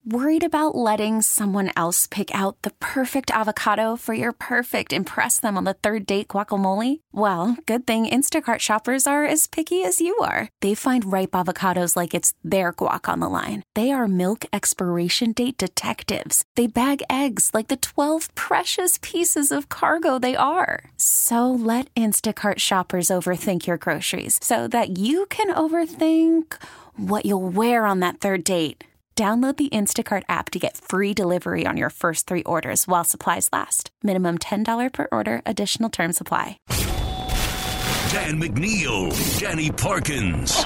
Worried about letting someone else pick out the perfect avocado for your perfect impress them on the third date guacamole? Well, good thing Instacart shoppers are as picky as you are. They find ripe avocados like it's their guac on the line. They are milk expiration date detectives. They bag eggs like the 12 precious pieces of cargo they are. So let Instacart shoppers overthink your groceries so that you can overthink what you'll wear on that third date. Download the Instacart app to get free delivery on your first 3 orders while supplies last. Minimum $10 per order. Additional terms apply. Dan McNeil, Danny Parkins.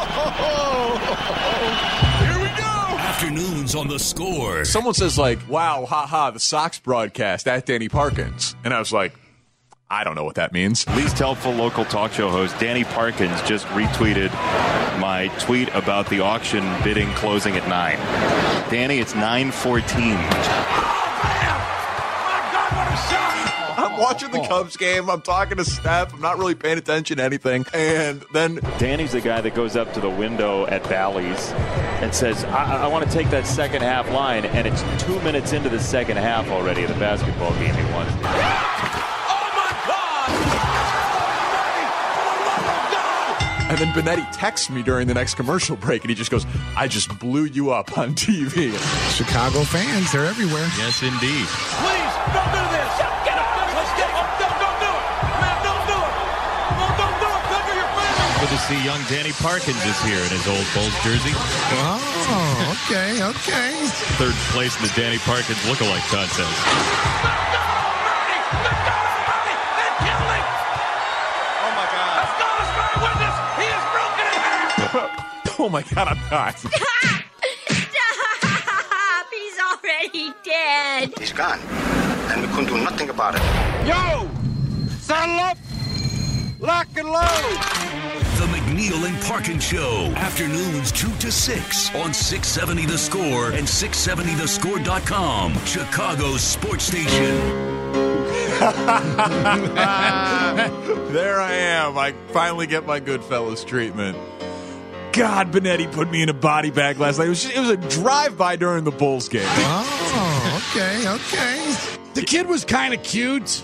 Here we go. Afternoons on The Score. Someone says like, wow, haha, the Sox broadcast at Danny Parkins. And I was like, I don't know what that means. Least helpful local talk show host Danny Parkins just retweeted my tweet about the auction bidding closing at 9. Danny, it's 9:14. I'm watching the Cubs game. I'm talking to Steph. I'm not really paying attention to anything. And then Danny's the guy that goes up to the window at Bally's and says, I want to take that second half line. And it's 2 minutes into the second half already of the basketball game he won. And then Benetti texts me during the next commercial break, and he just goes, I just blew you up on TV. Chicago fans, they're everywhere. Yes, indeed. Please, don't do this. Get up. Let's get up. Don't do it. Man, don't do it. Don't do it. Cover your family. Good to see young Danny Parkins is here in his old Bulls jersey. Oh, okay. Third place in the Danny Parkins lookalike contest. Oh my God, I'm not. Stop! He's already dead. He's gone, and we couldn't do nothing about it. Yo! Saddle up! Lock and load! The McNeil and Parkins Show. Afternoons 2 to 6 on 670 The Score and 670thescore.com. Chicago's sports station. There I am. I finally get my Goodfellas treatment. God, Benetti put me in a body bag last night. It was a drive-by during the Bulls game. Oh, okay. The kid was kind of cute.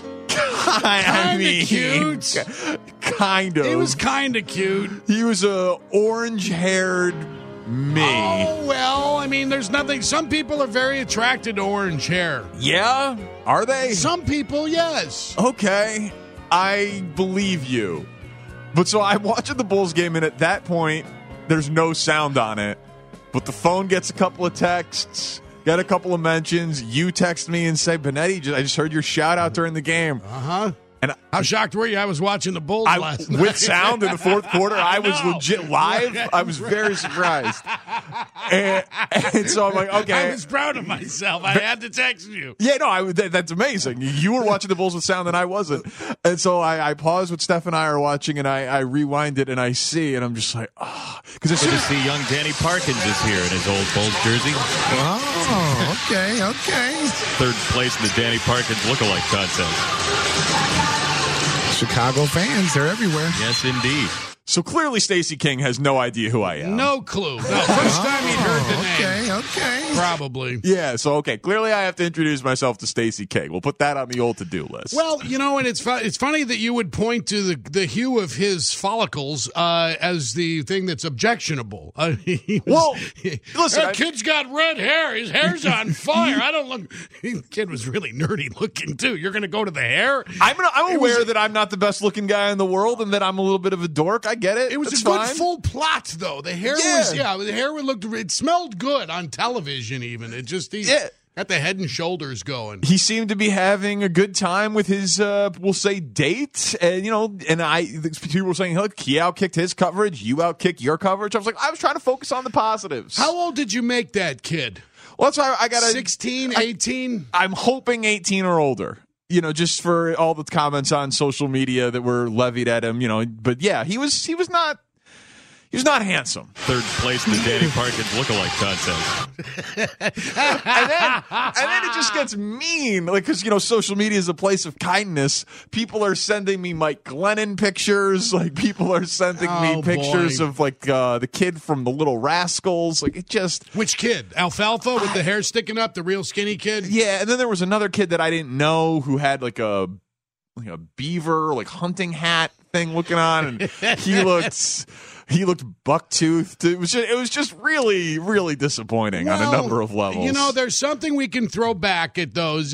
I mean, cute. Kind of. He was kind of cute. He was a orange-haired me. Oh, well, I mean, there's nothing. Some people are very attracted to orange hair. Yeah? Are they? Some people, yes. Okay. I believe you. But so I'm watching the Bulls game, and at that point, there's no sound on it. But the phone gets a couple of texts, got a couple of mentions. You text me and say, Benetti, I just heard your shout out during the game. Uh-huh. And how shocked were you? I was watching the Bulls last night. With sound in the fourth quarter, I was legit live. I was very surprised. And so I'm like, okay. I was proud of myself. I had to text you. Yeah, no, that's amazing. You were watching the Bulls with sound and I wasn't. And so I paused what Steph and I are watching, and I rewind it, and I see, and I'm just like, oh. Good to see young Danny Parkins is here in his old Bulls jersey. Oh, okay. Third place in the Danny Parkins lookalike contest. Chicago fans, they're everywhere. Yes, indeed. So clearly Stacey King has no idea who I am. No clue. No, first time he'd heard the name. Okay. Probably. Yeah, so, okay. Clearly I have to introduce myself to Stacey King. We'll put that on the old to-do list. Well, and it's funny that you would point to the hue of his follicles as the thing that's objectionable. Listen. That kid's got red hair. His hair's on fire. I don't look... The kid was really nerdy looking, too. You're going to go to the hair? I'm aware that I'm not the best-looking guy in the world and that I'm a little bit of a dork. I get it. It was That's a good fine. full plot, though. The hair it smelled good on television, even. It just, got the head and shoulders going. He seemed to be having a good time with his, we'll say, date. And, people were saying, look, he outkicked his coverage. You outkicked your coverage. I was trying to focus on the positives. How old did you make that kid? Well, that's why I got 16, 18? I'm hoping 18 or older. Just for all the comments on social media that were levied at him, but yeah, he was He was not handsome. Third place in the Danny Parkins lookalike contest. and then it just gets mean, like, because social media is a place of kindness. People are sending me Mike Glennon pictures. Like, people are sending me pictures of like the kid from the Little Rascals. Like, it just which kid? Alfalfa with the hair sticking up, the real skinny kid. Yeah, and then there was another kid that I didn't know who had like a beaver like hunting hat thing looking on, and he looked buck-toothed. It was just really, really disappointing on a number of levels. There's something we can throw back at those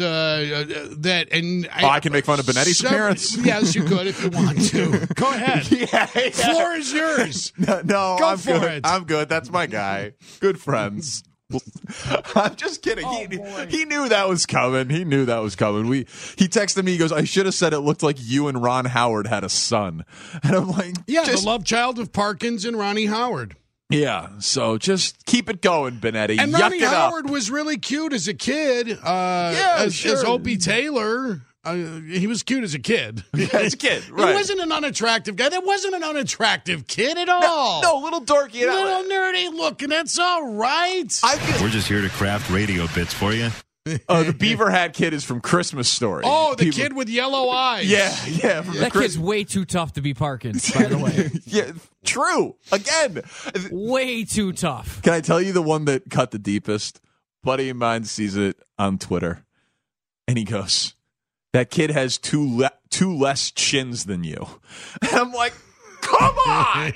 I can make fun of Benetti's appearance. Yes, you could if you want to. Go ahead. Yeah. Floor is yours. No, Go I'm for good. it. I'm good. That's my guy. Good friends. I'm just kidding. He knew that was coming. He texted me. He goes, "I should have said it looked like you and Ron Howard had a son." And I'm like, the love child of Parkins and Ronnie Howard. Yeah, so just keep it going, Benetti. And Ronnie Howard was really cute as a kid. As Opie Taylor. He was cute as a kid. Yeah, as a kid, right. He wasn't an unattractive guy. That wasn't an unattractive kid at all. No, little dorky. Little nerdy looking. That's all right. We're just here to craft radio bits for you. The beaver hat kid is from Christmas Story. Oh, the kid with yellow eyes. Yeah. That kid's way too tough to be Parkins, by the way. Yeah, true. Again. Way too tough. Can I tell you the one that cut the deepest? Buddy of mine sees it on Twitter, and he goes, "That kid has two less chins than you." And I'm like, come on!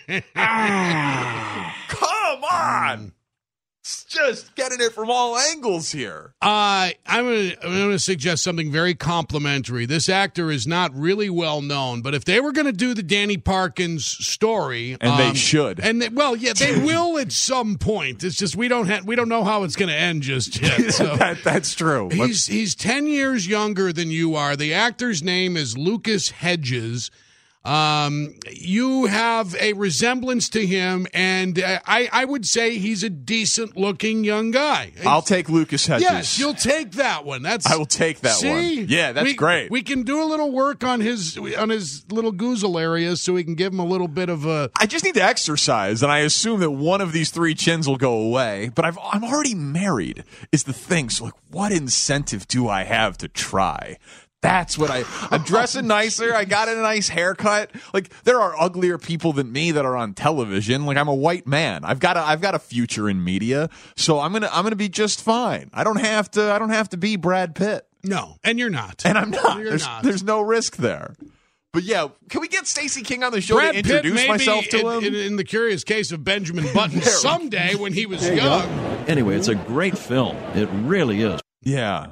Come on! It's just getting it from all angles here. I'm going to suggest something very complimentary. This actor is not really well known, but if they were going to do the Danny Parkins story, and they should, they will at some point. It's just we don't know how it's going to end just yet. So that's true. He's 10 years younger than you are. The actor's name is Lucas Hedges. You have a resemblance to him, and I would say he's a decent-looking young guy. I'll take Lucas Hedges. Yes, you'll take that one. I will take that one. Yeah, that's great. We can do a little work on his little goozle area, so we can give him a little bit of a. I just need to exercise, and I assume that one of these three chins will go away. But I'm already married. Is the thing. So, like, what incentive do I have to try? That's what I'm dressing nicer. I got a nice haircut. Like, there are uglier people than me that are on television. Like, I'm a white man. I've got a future in media. So I'm gonna be just fine. I don't have to be Brad Pitt. No, and you're not. And I'm not. You're not. There's no risk there. But yeah, can we get Stacey King on the show Brad to introduce Pitt myself to him? In the curious case of Benjamin Button, someday when he was young. Anyway, it's a great film. It really is. Yeah.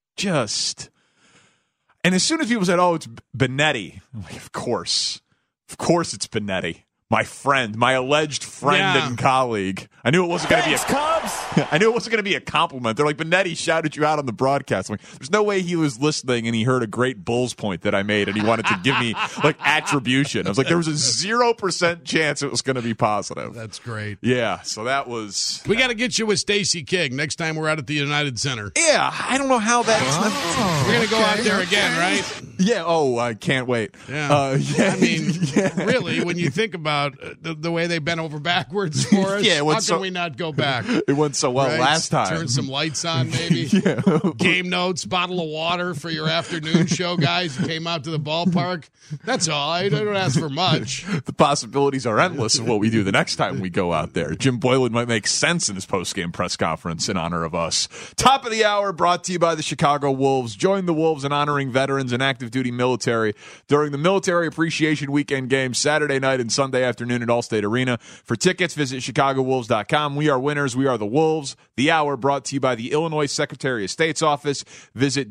And as soon as people said, "Oh, it's Benetti," I'm like, of course it's Benetti, my friend, my alleged friend and colleague. I knew it wasn't going to be I knew it wasn't going to be a compliment. They're like, "Benetti shouted you out on the broadcast." I'm like, there's no way he was listening and he heard a great Bulls point that I made and he wanted to give me like attribution. I was like, there was a 0% chance it was going to be positive. That's great. Yeah, so that was. We got to get you with Stacey King next time we're out at the United Center. Yeah, I don't know how that's. We're going to go out there again, right? Yeah. Oh, I can't wait. Yeah. I mean, really, when you think about the way they bent over backwards for us, how can we not go back? It went so well last time. Turn some lights on, maybe. Game notes, bottle of water for your afternoon show guys who came out to the ballpark. That's all. I don't ask for much. The possibilities are endless of what we do the next time we go out there. Jim Boylan might make sense in his post-game press conference in honor of us. Top of the hour brought to you by the Chicago Wolves. Join the Wolves in honoring veterans and active duty military during the Military Appreciation Weekend games Saturday night and Sunday afternoon at Allstate Arena. For tickets, visit ChicagoWolves.com. We are winners. We are the Wolves. The hour brought to you by the Illinois Secretary of State's office. Visit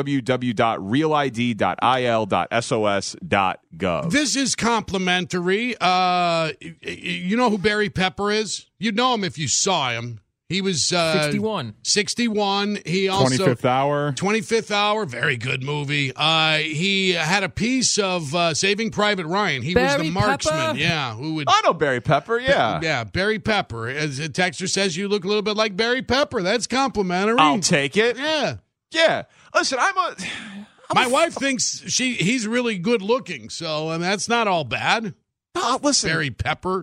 www.realid.il.sos.gov. This is complimentary. You know who Barry Pepper is? You'd know him if you saw him. He was 61. 61. He also 25th Hour, very good movie. He had a piece of Saving Private Ryan. He was the marksman. Pepper? Yeah, who would I know Barry Pepper, yeah. Yeah, Barry Pepper. As a texter says, you look a little bit like Barry Pepper. That's complimentary. I'll take it. Yeah. Yeah. Listen, my wife thinks he's really good looking, so that's not all bad. Listen. Barry Pepper.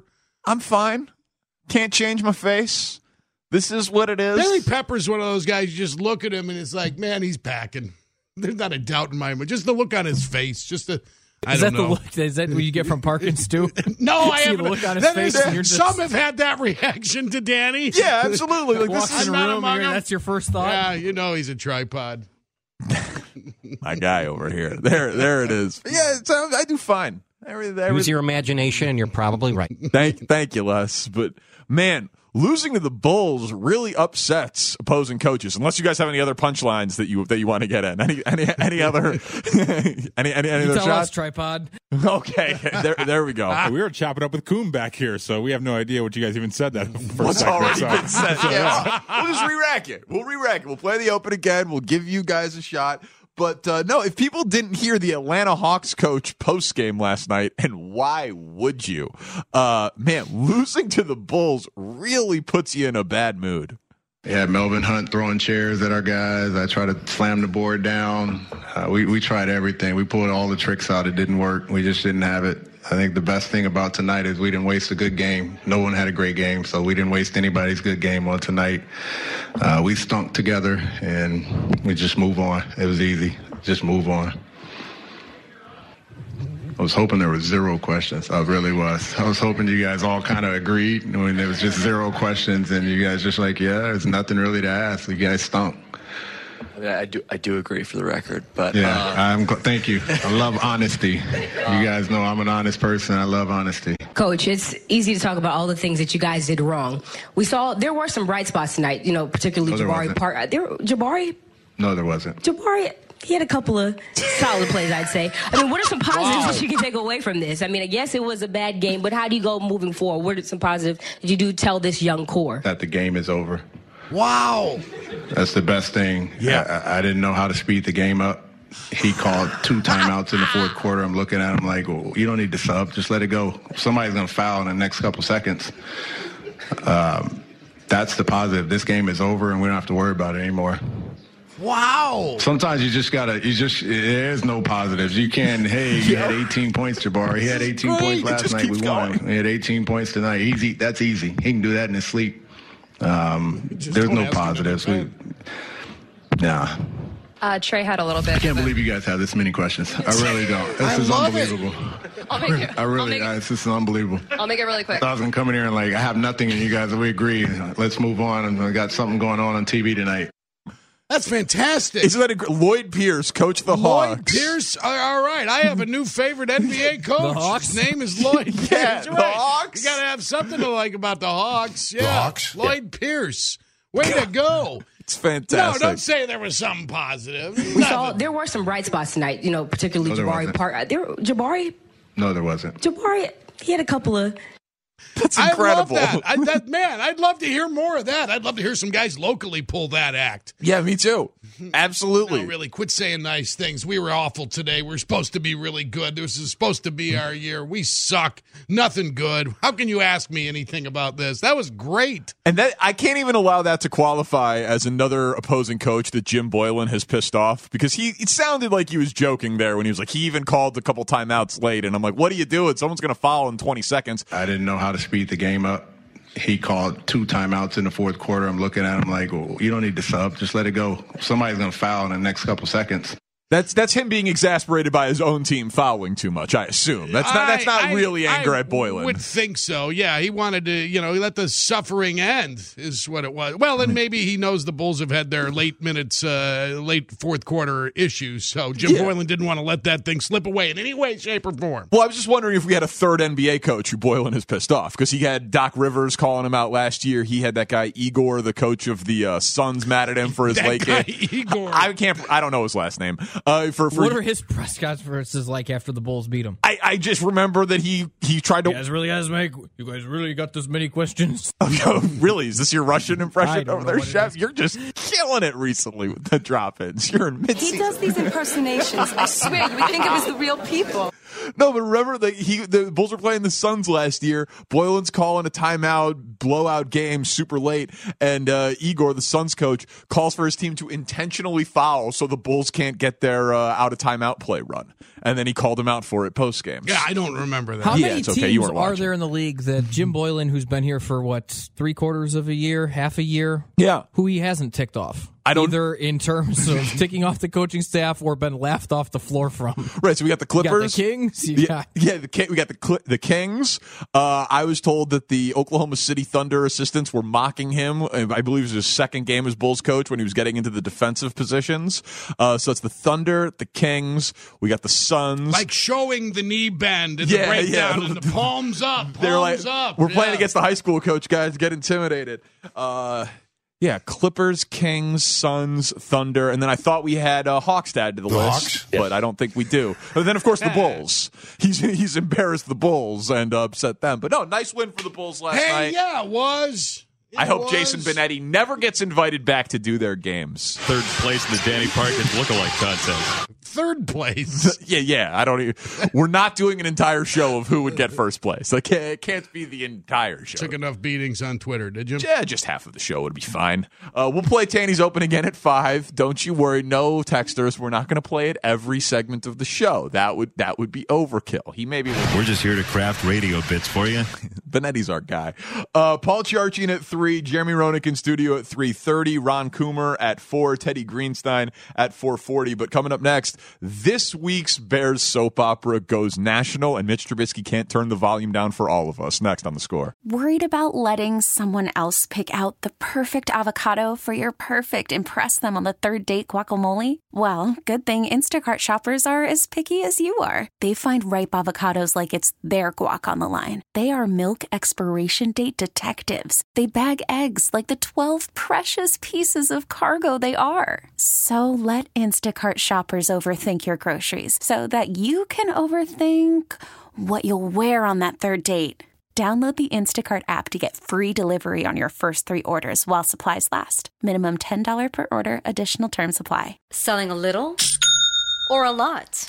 I'm fine. Can't change my face. This is what it is. Barry Pepper's one of those guys, you just look at him and it's like, man, he's packing. There's not a doubt in my mind. Just the look on his face. Just the, I don't know. Is that what you get from Parkins, too? No, I haven't. The look on his face and you're just... Some have had that reaction to Danny. Yeah, absolutely. Like, walks in a room, that's your first thought? Yeah, you know he's a tripod. My guy over here. There it is. Yeah, I do fine. Use your imagination, and you're probably right. Thank you, Les. But, man, losing to the Bulls really upsets opposing coaches. Unless you guys have any other punchlines that you want to get in. Any other any other tell shots? Us, tripod. Okay, there we go. We were chopping up with Coon back here, so we have no idea what you guys even said that for What's a second. already been said. Yeah. We'll just re-rack it. We'll play the open again. We'll give you guys a shot. But, no, if people didn't hear the Atlanta Hawks coach post-game last night, and why would you? Man, losing to the Bulls really puts you in a bad mood. Yeah, Melvin Hunt throwing chairs at our guys. I tried to slam the board down. We tried everything. We pulled all the tricks out. It didn't work. We just didn't have it. I think the best thing about tonight is we didn't waste a good game. No one had a great game, so we didn't waste anybody's good game on tonight. We stunk together, and we just move on. It was easy. Just move on. I was hoping there was 0 questions. I really was. I was hoping you guys all kind of agreed when there was just 0 questions, and you guys just like, yeah, there's nothing really to ask. You guys stunk. I do agree for the record, but yeah, thank you. I love honesty. You guys know I'm an honest person. I love honesty. Coach, it's easy to talk about all the things that you guys did wrong. We saw there were some bright spots tonight. You know, particularly Jabari Park. Jabari? No, there wasn't. Jabari. He had a couple of solid plays, I'd say. I mean, what are some positives that you can take away from this? I mean, I guess it was a bad game, but how do you go moving forward? What are some positives that you do tell this young core? That the game is over. Wow. That's the best thing. Yeah. I didn't know how to speed the game up. He called 2 timeouts in the fourth quarter. I'm looking at him like, well, you don't need to sub. Just let it go. Somebody's going to foul in the next couple seconds. That's the positive. This game is over, and we don't have to worry about it anymore. Wow. Sometimes you just got to, there's no positives. You can, hey, you had 18 points, Jabari. He had 18 points last night. We won. He had 18 points tonight. Easy. That's easy. He can do that in his sleep. There's no positives. Nah. Trey had a little bit. I can't believe you guys have this many questions. I really don't. This is unbelievable. I'll make it. This is unbelievable. I'll make it really quick. I was going to come in here and I have nothing, and you guys, we agree. Let's move on. And I got something going on TV tonight. That's fantastic. Isn't that Lloyd Pierce, coach of the Hawks? Lloyd Pierce. All right. I have a new favorite NBA coach. The Hawks? His name is Lloyd Pierce. Yeah, the Hawks. You got to have something to like about the Hawks. Yeah. The Hawks? Lloyd Pierce. Way to go. It's fantastic. No, don't say there was something positive. We saw there were some bright spots tonight, you know, particularly Jabari Park. Jabari? No, there wasn't. Jabari, he had a couple of... That's incredible. I love that. Man, I'd love to hear more of that. I'd love to hear some guys locally pull that act. Yeah, me too. Absolutely. No, really, quit saying nice things. We were awful today. We're supposed to be really good. This is supposed to be our year. We suck. Nothing good. How can you ask me anything about this? That was great. And that I can't even allow that to qualify as another opposing coach that Jim Boylan has pissed off, because it sounded like he was joking there when he was like, he even called a couple timeouts late. And I'm like, what are you doing? Someone's going to foul in 20 seconds. I didn't know how to speed the game up. He called 2 timeouts in the fourth quarter. I'm looking at him like, well, you don't need to sub. Just let it go. Somebody's going to foul in the next couple seconds. That's him being exasperated by his own team fouling too much, I assume. That's not really anger at Boylan. I would think so. Yeah, he wanted to, let the suffering end is what it was. Well, and maybe he knows the Bulls have had their late fourth quarter issues, so Jim Boylan didn't want to let that thing slip away in any way, shape, or form. Well, I was just wondering if we had a third NBA coach who Boylan has pissed off, because he had Doc Rivers calling him out last year. He had that guy Igor, the coach of the Suns, mad at him for his late game. Igor. I don't know his last name. What were his press conferences like after the Bulls beat him? I just remember that he tried to. You guys really got this many questions? Really? Is this your Russian impression over there, Chef? You're just killing it recently with the drop-ins. You're in mid-season. He does these impersonations. I swear, you would think it was the real people. No, but remember the Bulls were playing the Suns last year. Boylan's calling a timeout, blowout game super late, and Igor, the Suns coach, calls for his team to intentionally foul so the Bulls can't get their out of timeout play run. And then he called him out for it post game. Yeah, I don't remember that. How many it's teams okay. You weren't are watching. there in the league that Jim Boylan, who's been here for what, 3/4 of a year, half a year, who he hasn't ticked off? Either in terms of ticking off the coaching staff or been laughed off the floor from. Right, so we got the Clippers, you got the Kings. we got the Kings. I was told that the Oklahoma City Thunder assistants were mocking him. I believe it was his second game as Bulls coach when he was getting into the defensive positions. So it's the Thunder, the Kings. We got the Suns, like showing the knee bend and the breakdown and the palms up. They're like, up. We're playing against the high school coach, guys. Get intimidated. Yeah, Clippers, Kings, Suns, Thunder, and then I thought we had Hawks to add to the list, but I don't think we do. But then, of course, the Bulls. He's embarrassed the Bulls and upset them. But no, nice win for the Bulls last night. Yeah, it was. I hope Jason Benetti never gets invited back to do their games. Third place in the Danny Parkins lookalike contest. Third place. Yeah. I don't even. We're not doing an entire show of who would get first place. Like, it can't be the entire show. Took enough beatings on Twitter, did you? Yeah, just half of the show would be fine. We'll play Tanny's Open again at 5. Don't you worry. No texters. We're not going to play it every segment of the show. That would be overkill. He maybe. We're just here to craft radio bits for you. Benetti's our guy. Paul Chiarcine at 3. Jeremy Roenick in studio at 3:30. Ron Coomer at 4. Teddy Greenstein at 4:40. But coming up next, this week's Bears soap opera goes national, and Mitch Trubisky can't turn the volume down for all of us. Next on The Score. Worried about letting someone else pick out the perfect avocado for your perfect impress them on the third date guacamole? Well, good thing Instacart shoppers are as picky as you are. They find ripe avocados like it's their guac on the line. They are milk expiration date detectives. They bag eggs like the 12 precious pieces of cargo they are. So let Instacart shoppers overthink your groceries so that you can overthink what you'll wear on that third date. Download the Instacart app to get free delivery on your first 3 orders while supplies last. Minimum $10 per order. Additional terms apply. Selling a little or a lot?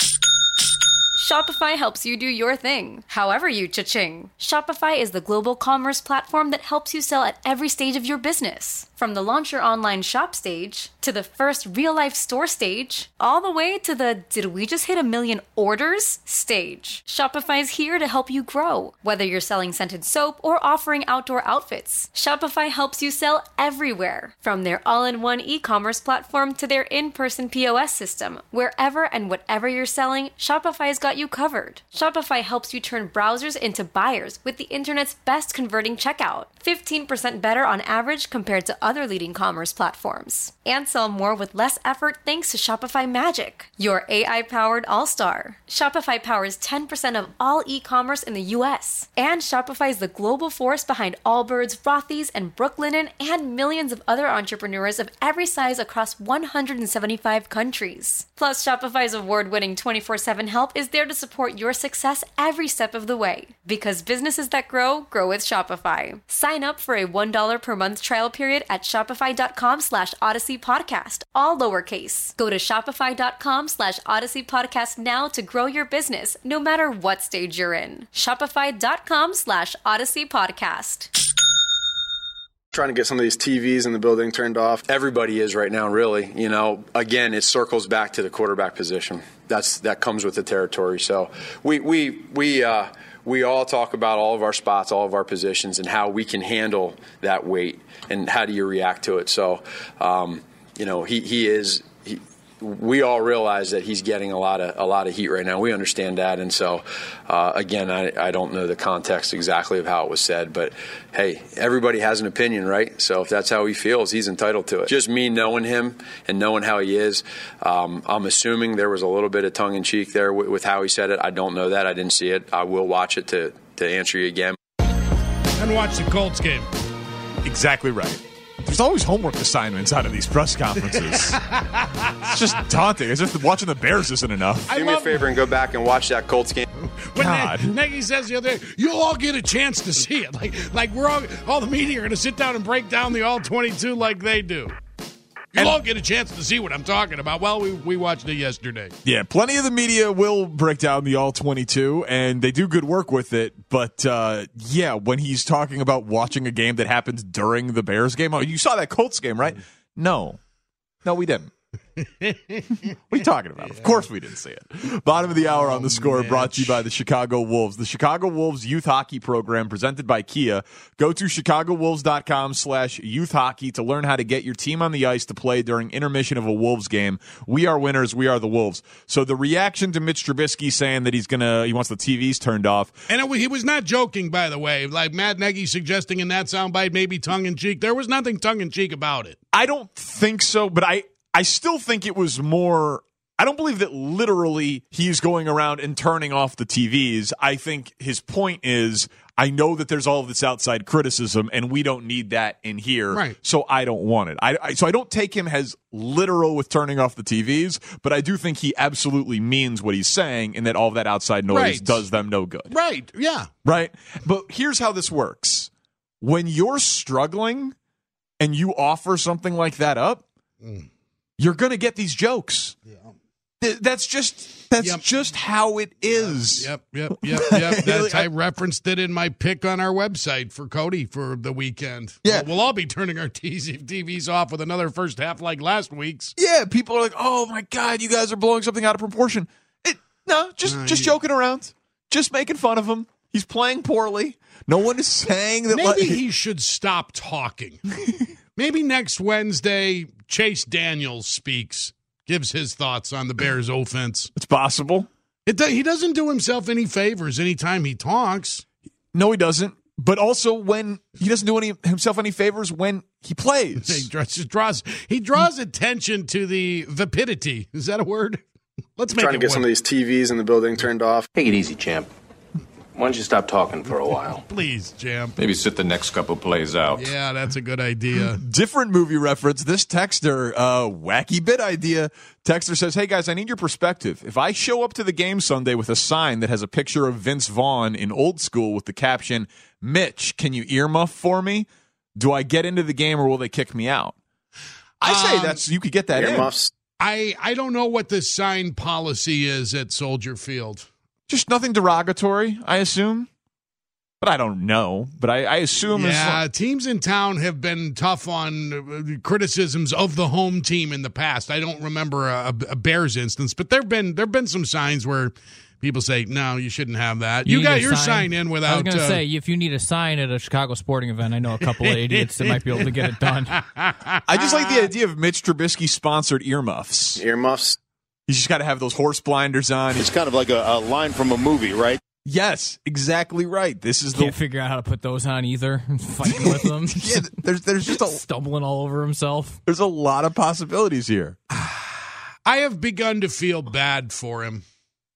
Shopify helps you do your thing, however you cha-ching. Shopify is the global commerce platform that helps you sell at every stage of your business. From the launch your online shop stage, to the first real-life store stage, all the way to the did we just hit 1 million orders stage. Shopify's here to help you grow. Whether you're selling scented soap or offering outdoor outfits, Shopify helps you sell everywhere. From their all-in-one e-commerce platform to their in-person POS system. Wherever and whatever you're selling, Shopify's got you covered. Shopify helps you turn browsers into buyers with the internet's best converting checkout. 15% better on average compared to other leading commerce platforms. And sell more with less effort thanks to Shopify Magic, your AI-powered all-star. Shopify powers 10% of all e-commerce in the U.S. And Shopify is the global force behind Allbirds, Rothy's, and Brooklinen, and millions of other entrepreneurs of every size across 175 countries. Plus, Shopify's award-winning 24/7 help is there to support your success every step of the way. Because businesses that grow, grow with Shopify. Sign up for a $1 per month trial period at shopify.com/Odyssey Podcast, all lowercase. Go to shopify.com/Odyssey Podcast now to grow your business, no matter what stage you're in. Shopify.com/Odyssey Podcast. Trying to get some of these TVs in the building turned off. Everybody is right now, really. You know, again, it circles back to the quarterback position. That comes with the territory. So we all talk about all of our spots, all of our positions, and how we can handle that weight and how do you react to it. So, you know, we all realize that he's getting a lot of heat right now. We understand that, and so again, I don't know the context exactly of how it was said, but hey, everybody has an opinion, right? So if that's how he feels, he's entitled to it. Just me knowing him and knowing how he is, I'm assuming there was a little bit of tongue in cheek there with how he said it. I don't know that. I didn't see it. I will watch it to answer you again. And watch the Colts game. Exactly right. There's always homework assignments out of these press conferences. It's just daunting. As if watching the Bears isn't enough. Do me a favor and go back and watch that Colts game. When Nagy says the other day, you'll all get a chance to see it. Like we're all the media are going to sit down and break down the all-22 like they do. You'll all get a chance to see what I'm talking about. Well, we watched it yesterday. Yeah, plenty of the media will break down the All-22, and they do good work with it. But, when he's talking about watching a game that happens during the Bears game, you saw that Colts game, right? No, we didn't. What are you talking about? Of course we didn't see it. Bottom of the hour on The Score, brought to you by the Chicago Wolves. The Chicago Wolves Youth Hockey Program presented by Kia. Go to ChicagoWolves.com/youth hockey to learn how to get your team on the ice to play during intermission of a Wolves game. We are winners. We are the Wolves. So the reaction to Mitch Trubisky saying that he wants the TVs turned off. And he was not joking, by the way. Like Matt Nagy suggesting in that soundbite, maybe tongue-in-cheek. There was nothing tongue-in-cheek about it. I don't think so, but I still think it was more. I don't believe that literally he's going around and turning off the TVs. I think his point is, I know that there's all of this outside criticism, and we don't need that in here, right. So I don't want it. So I don't take him as literal with turning off the TVs, but I do think he absolutely means what he's saying, and that all of that outside noise does them no good. Right, yeah. Right? But here's how this works. When you're struggling and you offer something like that up, you're going to get these jokes. Yeah. That's just how it is. Yep. I referenced it in my pick on our website for Cody for the weekend. Yeah. We'll all be turning our TVs off with another first half like last week's. Yeah, people are like, oh, my God, you guys are blowing something out of proportion. Just joking around. Just making fun of him. He's playing poorly. No one is saying that. Maybe he should stop talking. Maybe next Wednesday, Chase Daniels speaks, gives his thoughts on the Bears' offense. It's possible. He doesn't do himself any favors anytime he talks. No, he doesn't. But also when he doesn't do himself any favors when he plays. He draws attention to the vapidity. Is that a word? Let's make it trying to get some of these TVs in the building turned off. Take it easy, champ. Why don't you stop talking for a while? Please, champ. Maybe sit the next couple plays out. Yeah, that's a good idea. Different movie reference. This texter, wacky bit idea. Texter says, hey, guys, I need your perspective. If I show up to the game Sunday with a sign that has a picture of Vince Vaughn in Old School with the caption, Mitch, can you earmuff for me? Do I get into the game or will they kick me out? I say you could get that earmuffs. I don't know what the sign policy is at Soldier Field. Just nothing derogatory, I assume. But I don't know. But I assume. Yeah, teams in town have been tough on criticisms of the home team in the past. I don't remember a Bears instance, but there've been some signs where people say, no, you shouldn't have that. You got your sign in without. I was going to say, if you need a sign at a Chicago sporting event, I know a couple of idiots that might be able to get it done. I just like the idea of Mitch Trubisky sponsored earmuffs. Earmuffs. You just got to have those horse blinders on. It's kind of like a line from a movie, right? Yes, exactly right. Can't figure out how to put those on either. Fighting with them. Yeah, there's just stumbling all over himself. There's a lot of possibilities here. I have begun to feel bad for him.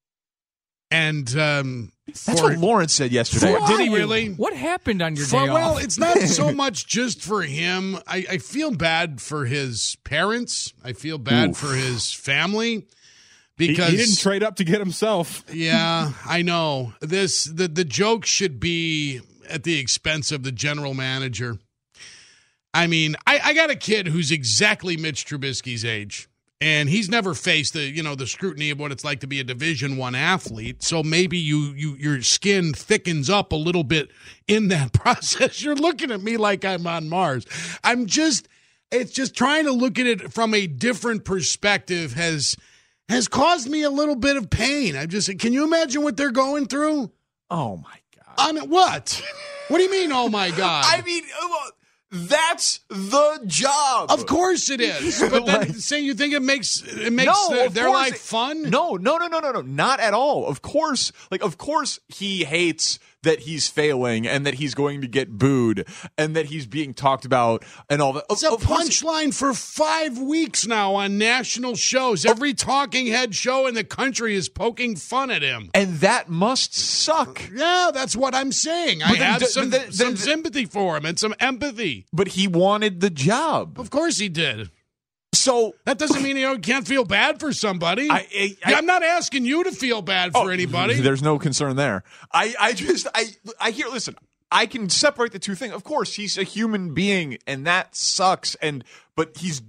And that's what Lawrence said yesterday. Did he really? What happened on your day off? Well, it's not so much just for him. I feel bad for his parents. I feel bad for his family. Because he didn't trade up to get himself. Yeah, I know. The joke should be at the expense of the general manager. I mean, I got a kid who's exactly Mitch Trubisky's age. And he's never faced the scrutiny of what it's like to be a Division I athlete. So maybe your skin thickens up a little bit in that process. You're looking at me like I'm on Mars. It's just trying to look at it from a different perspective has caused me a little bit of pain. Can you imagine what they're going through? Oh my God. What? What do you mean, oh my God? I mean, that's the job. Of course it is. But then say you think it makes their life fun? No. Not at all. Of course he hates that he's failing and that he's going to get booed and that he's being talked about and all that. It's a punchline for 5 weeks now on national shows. Every talking head show in the country is poking fun at him. And that must suck. Yeah, that's what I'm saying. I have some sympathy for him and some empathy. But he wanted the job. Of course he did. So that doesn't mean you can't feel bad for somebody. I'm not asking you to feel bad for anybody. There's no concern there. I hear. Listen, I can separate the two things. Of course, he's a human being, and that sucks. But he's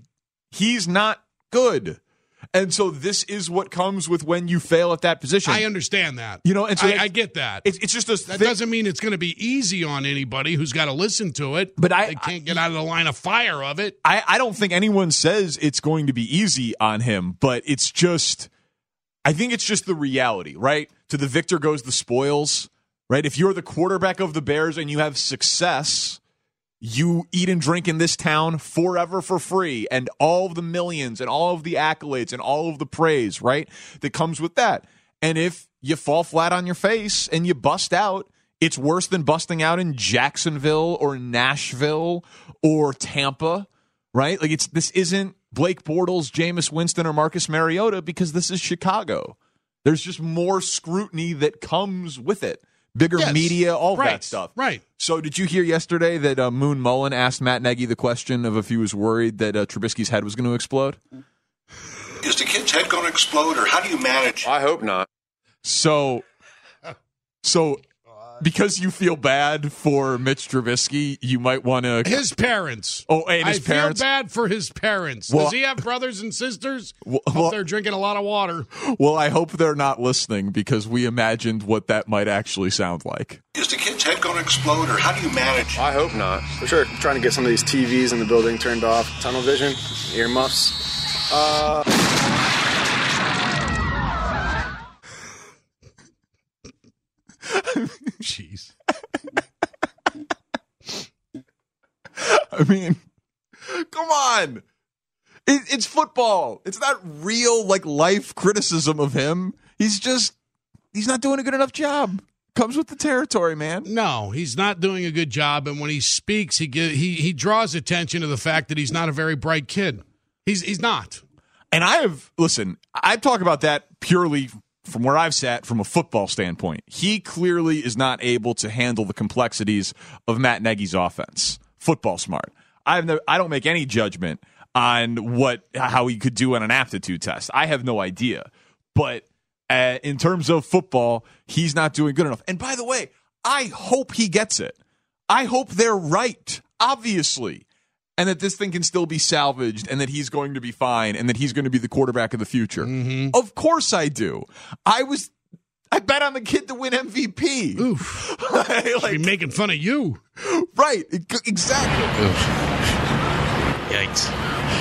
He's not good. And so this is what comes with when you fail at that position. I understand that. And so I get that. It's just that doesn't mean it's going to be easy on anybody who's got to listen to it. But they can't get out of the line of fire of it. I don't think anyone says it's going to be easy on him, but it's just, I think it's just the reality, right? To the victor goes the spoils, right? If you're the quarterback of the Bears and you have success, you eat and drink in this town forever for free, and all of the millions and all of the accolades and all of the praise, right, that comes with that. And if you fall flat on your face and you bust out, it's worse than busting out in Jacksonville or Nashville or Tampa, right? Like this isn't Blake Bortles, Jameis Winston, or Marcus Mariota, because this is Chicago. There's just more scrutiny that comes with it. Bigger media, all that stuff. Right. So did you hear yesterday that Moon Mullen asked Matt Nagy the question of if he was worried that Trubisky's head was going to explode? Is the kid's head going to explode, or how do you manage? I hope not. So because you feel bad for Mitch Trubisky, you might want to... His parents. Oh, and his parents? I feel bad for his parents. Well, does he have brothers and sisters? Hope they're drinking a lot of water. Well, I hope they're not listening, because we imagined what that might actually sound like. Is the kid's head going to explode, or how do you manage? I hope not. For sure. I'm trying to get some of these TVs in the building turned off. Tunnel vision, earmuffs. Jeez. I mean, come on. It's football. It's not real, life criticism of him. He's not doing a good enough job. Comes with the territory, man. No, he's not doing a good job. And when he speaks, he draws attention to the fact that he's not a very bright kid. He's not. And I talk about that purely from where I've sat from a football standpoint. He clearly is not able to handle the complexities of Matt Nagy's offense. Football smart. I don't make any judgment on how he could do on an aptitude test. I have no idea. But in terms of football, he's not doing good enough. And by the way, I hope he gets it. I hope they're right, obviously, and that this thing can still be salvaged, and that he's going to be fine, and that he's going to be the quarterback of the future. Mm-hmm. Of course I do. I bet on the kid to win MVP. Oof. Should be making fun of you. Right. Exactly. Oof. Yikes.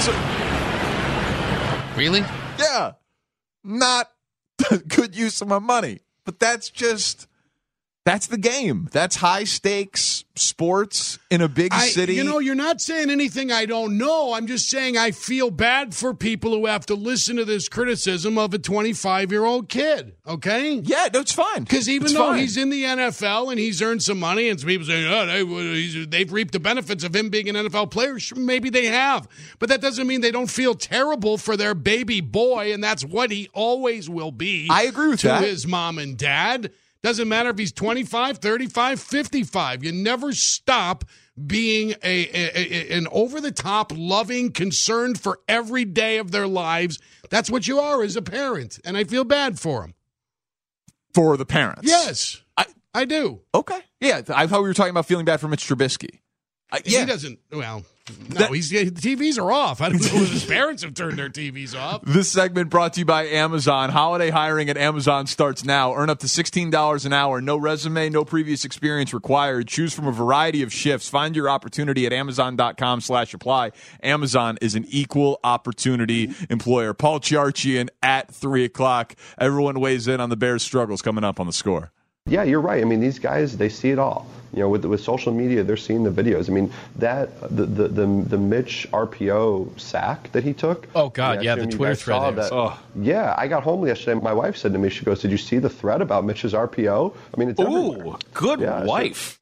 Really? Yeah. Not good use of my money. But that's the game. That's high stakes sports in a big city. You're not saying anything I don't know. I'm just saying I feel bad for people who have to listen to this criticism of a 25-year-old kid. Okay? Yeah, no, it's fine. Because even though he's in the NFL and he's earned some money, and some people say, they've reaped the benefits of him being an NFL player. Sure, maybe they have. But that doesn't mean they don't feel terrible for their baby boy, and that's what he always will be. I agree with that. To his mom and dad. Doesn't matter if he's 25, 35, 55. You never stop being an over-the-top, loving, concerned for every day of their lives. That's what you are as a parent, and I feel bad for him. For the parents? Yes, I do. Okay. Yeah, I thought we were talking about feeling bad for Mitch Trubisky. He doesn't, TVs are off. I don't know if his parents have turned their TVs off. This segment brought to you by Amazon. Holiday hiring at Amazon starts now. Earn up to $16 an hour. No resume, no previous experience required. Choose from a variety of shifts. Find your opportunity at Amazon.com/apply. Amazon is an equal opportunity employer. Paul Charchian at 3 o'clock. Everyone weighs in on the Bears' struggles coming up on The Score. Yeah, you're right. I mean, these guys, they see it all. With social media, they're seeing the videos. I mean, the Mitch RPO sack that he took. Oh, God, yeah, the Twitter thread. Yeah, I got home yesterday. My wife said to me, she goes, "Did you see the thread about Mitch's RPO?" I mean, it's everywhere. Good wife.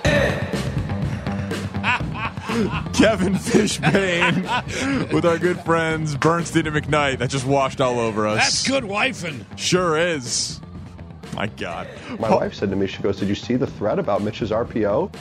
Kevin Fishbane with our good friends Bernstein and McKnight. That just washed all over us. That's good wifing. Sure is. My God. My wife said to me, she goes, "Did you see the thread about Mitch's RPO?"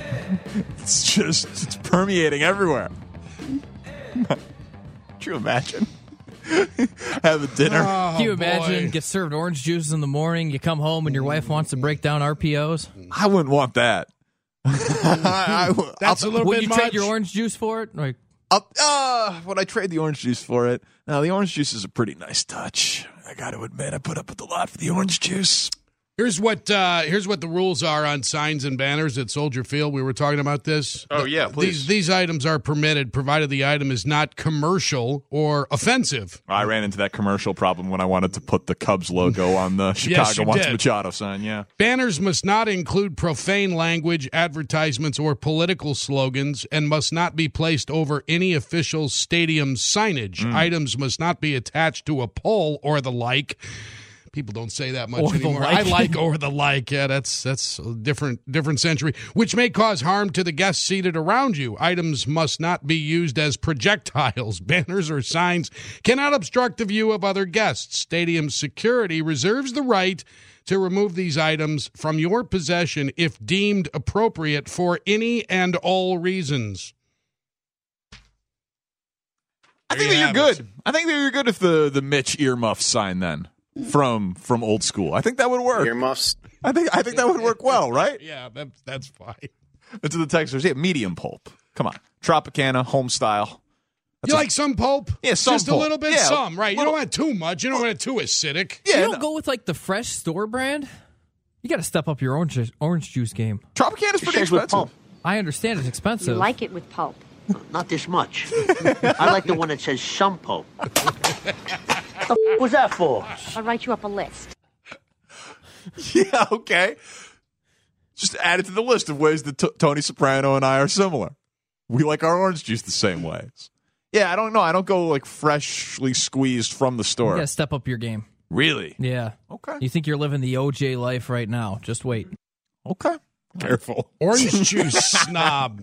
It's permeating everywhere. Could you imagine? Have a dinner. Can you imagine? Get served orange juice in the morning. You come home and your wife wants to break down RPOs. I wouldn't want that. That's a little would bit you much. trade your orange juice for it? Like, Would I trade the orange juice for it? No, the orange juice is a pretty nice touch. I got to admit, I put up with a lot for the orange juice. Here's what the rules are on signs and banners at Soldier Field. We were talking about this. Oh, yeah, please. These items are permitted, provided the item is not commercial or offensive. I ran into that commercial problem when I wanted to put the Cubs logo on the Chicago Wants Machado sign, yeah. Banners must not include profane language, advertisements, or political slogans, and must not be placed over any official stadium signage. Items must not be attached to a pole or the like. People don't say that much anymore. I like or the like. Yeah, that's a different century, which may cause harm to the guests seated around you. Items must not be used as projectiles. Banners or signs cannot obstruct the view of other guests. Stadium security reserves the right to remove these items from your possession if deemed appropriate for any and all reasons. I think that you're good. I think that you're good if the Mitch earmuff sign then. From old school. I think that would work. Earmuffs. I think that would work well, right? Yeah, that's fine. But to the texters, yeah, medium pulp. Come on. Tropicana, home style. You like some pulp? Yeah, some Just pulp. a little bit, Yeah, some, right? You don't want too much. You don't want it too acidic. Yeah, you don't go with like the fresh store brand? You got to step up your orange juice game. Tropicana's pretty expensive. I understand it's expensive. You like it with pulp. Not this much. I like the one that says some pulp. The was that for? I'll write you up a list. Yeah, okay. Just add it to the list of ways that Tony Soprano and I are similar. We like our orange juice the same ways. Yeah, I don't know. I don't go like freshly squeezed from the store. You got to step up your game. Really? Yeah. Okay. You think you're living the OJ life right now. Just wait. Okay. Careful. Orange juice snob.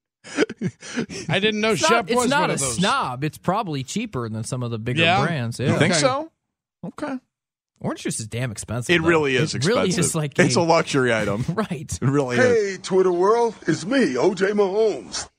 I didn't know Shep was one of those. It's not a snob. It's probably cheaper than some of the bigger brands. Yeah. You think so? Okay. Orange juice is damn expensive. It really is expensive. Really is like it's a luxury item. Right. It really is. Hey, Twitter world. It's me, OJ Mahomes.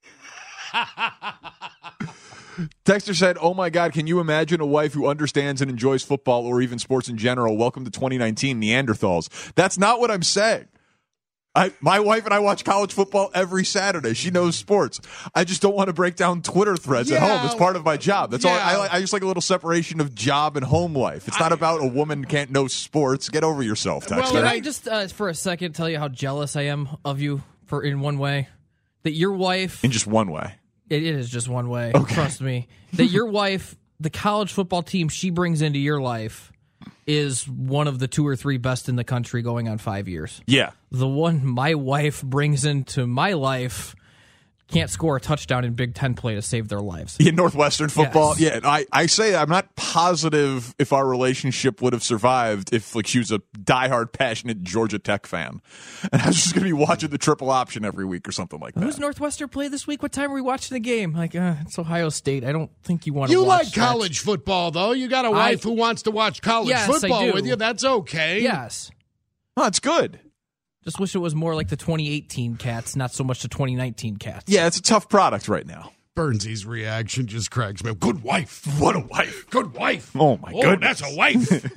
Texter said, oh my God, can you imagine a wife who understands and enjoys football or even sports in general? Welcome to 2019 Neanderthals. That's not what I'm saying. My wife and I watch college football every Saturday. She knows sports. I just don't want to break down Twitter threads at home. It's part of my job. That's all. I just like a little separation of job and home life. It's not about a woman can't know sports. Get over yourself, Texter. Well, can I just for a second tell you how jealous I am of you in one way? That your wife... In just one way. It is just one way. Okay. Trust me. That your wife, the college football team she brings into your life... is one of the 2 or 3 best in the country going on 5 years. Yeah. The one my wife brings into my life can't score a touchdown in Big Ten play to save their lives. In Northwestern football, yes. Yeah. I say I'm not positive if our relationship would have survived if like she was a diehard, passionate Georgia Tech fan, and I was just going to be watching the triple option every week or something like that. Who's Northwestern play this week? What time are we watching the game? Like, it's Ohio State. I don't think you want to. You watch like college football though. You got a wife who wants to watch college football with you. That's okay. Yes. Oh, it's good. Just wish it was more like the 2018 Cats, not so much the 2019 Cats. Yeah, it's a tough product right now. Burnsy's reaction just cracks me. Good wife. What a wife. Good wife. Oh, my goodness. That's a wife.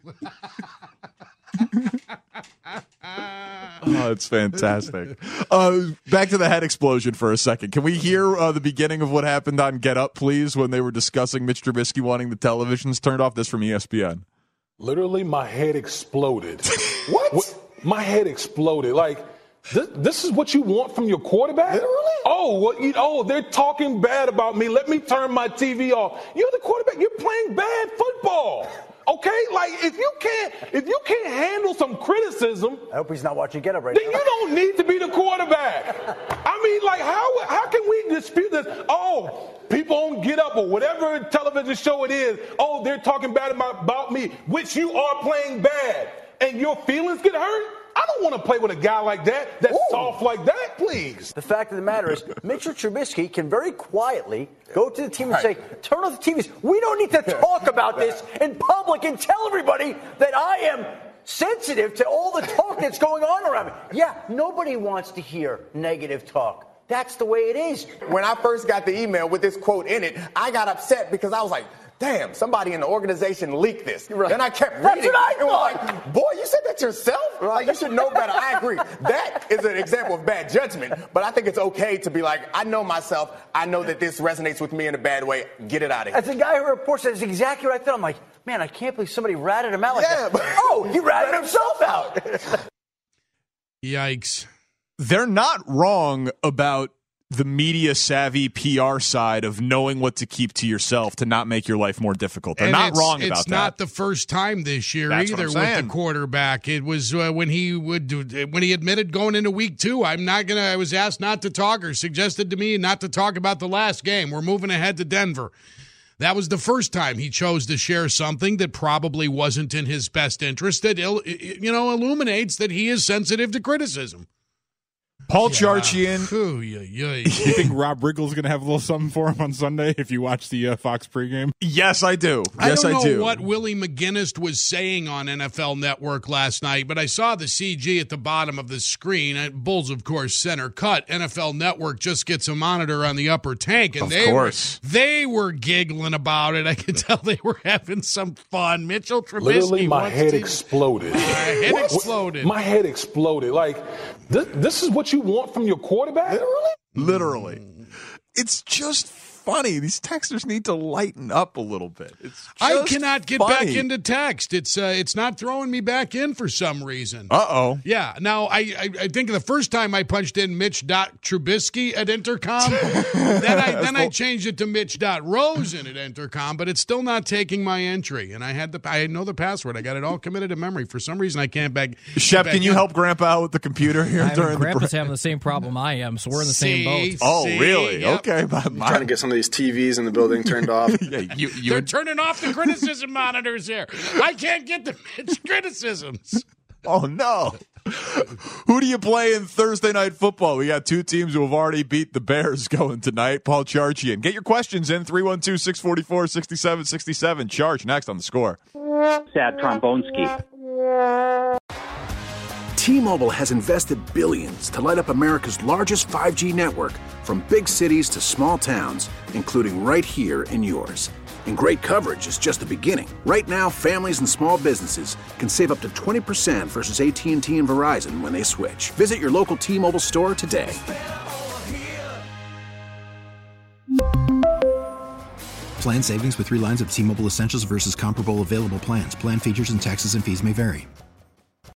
Oh, it's fantastic. Back to the head explosion for a second. Can we hear the beginning of what happened on Get Up, please, when they were discussing Mitch Trubisky wanting the televisions turned off? This from ESPN. Literally, my head exploded. What? My head exploded. Like, this is what you want from your quarterback? Literally? Oh, they're talking bad about me. Let me turn my TV off. You're the quarterback. You're playing bad football. Okay? Like, if you can't handle some criticism. I hope he's not watching Get Up right then now. You don't need to be the quarterback. I mean, like, how can we dispute this? Oh, people on Get Up or whatever television show it is, they're talking bad about me, which you are playing bad. And your feelings get hurt? I don't want to play with a guy like that, that's soft like that, please. The fact of the matter is, Mitchell Trubisky can very quietly go to the team and say, turn off the TVs. We don't need to talk about this in public and tell everybody that I am sensitive to all the talk that's going on around me. Yeah, nobody wants to hear negative talk. That's the way it is. When I first got the email with this quote in it, I got upset because I was like, damn, somebody in the organization leaked this. Right. Then I kept reading. That's what I and was thought. like, boy, you said that yourself? Right. Like, you should know better. I agree. That is an example of bad judgment. But I think it's okay to be like, I know myself. I know that this resonates with me in a bad way. Get it out of here. As the guy who reports that is exactly what I thought. I'm like, man, I can't believe somebody ratted him out like that. But, He ratted himself out. Yikes. They're not wrong about the media savvy PR side of knowing what to keep to yourself to not make your life more difficult. They're not wrong about that. It's not the first time this year either with the quarterback. It was when he admitted going into week 2, I was asked not to talk or suggested to me not to talk about the last game. We're moving ahead to Denver. That was the first time he chose to share something that probably wasn't in his best interest that illuminates that he is sensitive to criticism. Paul Charchian. You think Rob Riggle's going to have a little something for him on Sunday if you watch the Fox pregame? Yes, I do. I don't know what Willie McGinnis was saying on NFL Network last night, but I saw the CG at the bottom of the screen. Bulls, of course, center cut. NFL Network just gets a monitor on the upper tank, and they were giggling about it. I could tell they were having some fun. Mitchell Trubisky. Literally, my head exploded. My head exploded. Like, this is what you want from your quarterback? Literally. It's just funny. These texters need to lighten up a little bit. I cannot get back into text. It's not throwing me back in for some reason. Uh-oh. Yeah. Now, I think the first time I punched in Mitch.Trubisky at Intercom, then I changed it to Mitch.Rosen at Intercom, but it's still not taking my entry. And I know the password. I got it all committed to memory. For some reason, I can't back. Shep, can you help Grandpa out with the computer here? Grandpa's having the same problem I am, so we're in the same boat. Oh, really? Yep. Okay. Trying to get some of these TVs in the building turned off. They're turning off the criticism monitors here. I can't get the criticisms. Oh, no. Who do you play in Thursday Night Football? We got 2 teams who have already beat the Bears going tonight. Paul Charchian. Get your questions in, 312-644-6767. Charge next on The Score. Sad Trombonski. T-Mobile has invested billions to light up America's largest 5G network, from big cities to small towns, including right here in yours. And great coverage is just the beginning. Right now, families and small businesses can save up to 20% versus AT&T and Verizon when they switch. Visit your local T-Mobile store today. Plan savings with 3 lines of T-Mobile Essentials versus comparable available plans. Plan features and taxes and fees may vary.